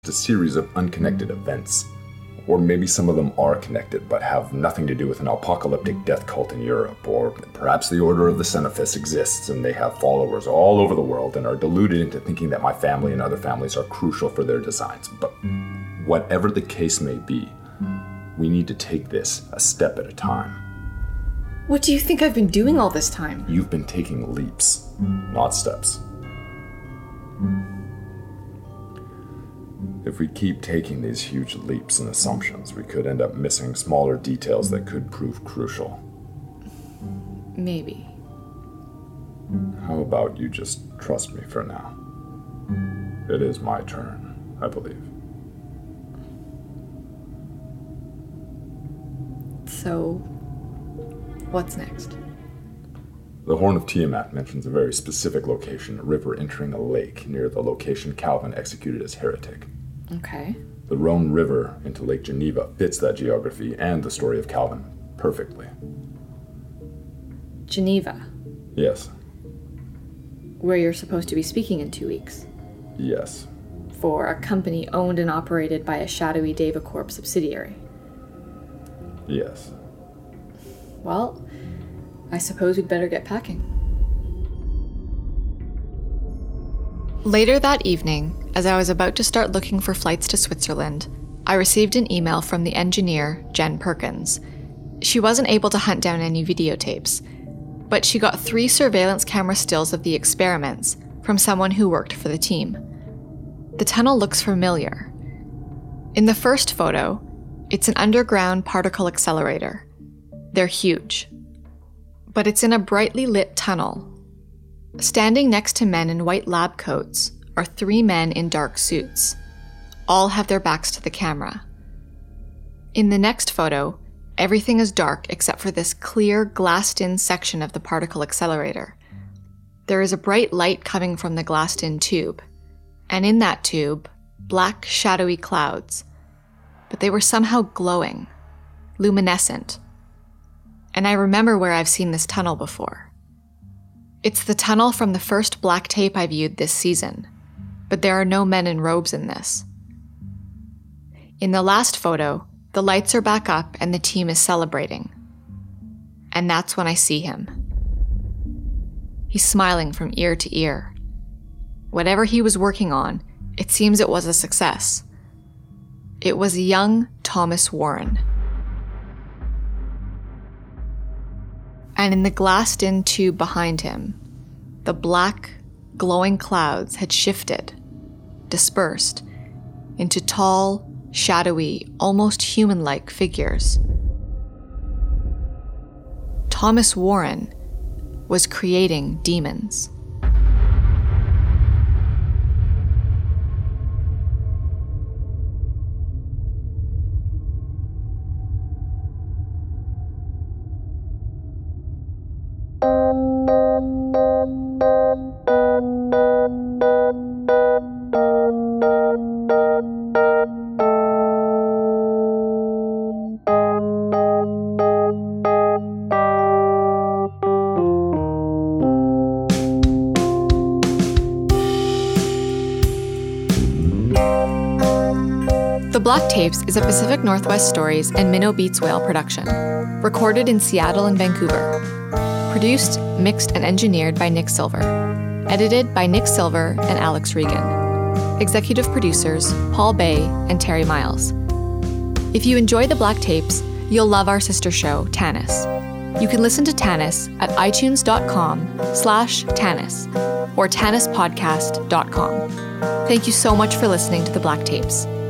a series of unconnected events. Or maybe some of them are connected, but have nothing to do with an apocalyptic death cult in Europe. Or perhaps the Order of the Cenophis exists, and they have followers all over the world and are deluded into thinking that my family and other families are crucial for their designs. But whatever the case may be, we need to take this a step at a time. What do you think I've been doing all this time? You've been taking leaps, not steps. If we keep taking these huge leaps and assumptions, we could end up missing smaller details that could prove crucial. Maybe. How about you just trust me for now? It is my turn, I believe. So, what's next? The Horn of Tiamat mentions a very specific location, a river entering a lake near the location Calvin executed as heretic. Okay. The Rhone River into Lake Geneva fits that geography and the story of Calvin perfectly. Geneva? Yes. Where you're supposed to be speaking in 2 weeks? Yes. For a company owned and operated by a shadowy DevaCorp subsidiary? Yes. Well, I suppose we'd better get packing. Later that evening, as I was about to start looking for flights to Switzerland, I received an email from the engineer, Jen Perkins. She wasn't able to hunt down any videotapes, but she got 3 surveillance camera stills of the experiments from someone who worked for the team. The tunnel looks familiar. In the first photo, it's an underground particle accelerator. They're huge. But it's in a brightly lit tunnel. Standing next to men in white lab coats are 3 men in dark suits. All have their backs to the camera. In the next photo, everything is dark except for this clear, glassed-in section of the particle accelerator. There is a bright light coming from the glassed-in tube, and in that tube, black, shadowy clouds. But they were somehow glowing, luminescent. And I remember where I've seen this tunnel before. It's the tunnel from the first black tape I viewed this season, but there are no men in robes in this. In the last photo, the lights are back up and the team is celebrating. And that's when I see him. He's smiling from ear to ear. Whatever he was working on, it seems it was a success. It was a young Thomas Warren. And in the glassed-in tube behind him, the black, glowing clouds had shifted, dispersed, into tall, shadowy, almost human-like figures. Thomas Warren was creating demons. The Black Tapes is a Pacific Northwest Stories and Minnow Beats Whale production, recorded in Seattle and Vancouver. Produced, mixed, and engineered by Nick Silver. Edited by Nick Silver and Alex Regan. Executive producers Paul Bay and Terry Miles. If you enjoy The Black Tapes, you'll love our sister show, Tanis. You can listen to Tanis at itunes.com/Tanis or TanisPodcast.com. Thank you so much for listening to The Black Tapes.